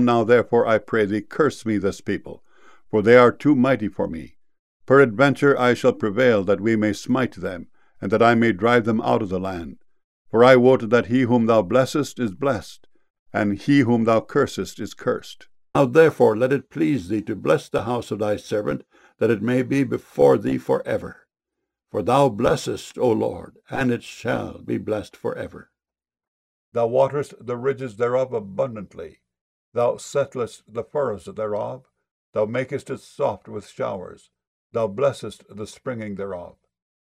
Now therefore, I pray thee, curse me this people, for they are too mighty for me. Peradventure I shall prevail, that we may smite them, and that I may drive them out of the land. For I wot that he whom thou blessest is blessed, and he whom thou cursest is cursed. Now therefore let it please thee to bless the house of thy servant, that it may be before thee forever. For thou blessest, O Lord, and it shall be blessed forever. Thou waterest the ridges thereof abundantly. Thou settlest the furrows thereof. Thou makest it soft with showers. Thou blessest the springing thereof.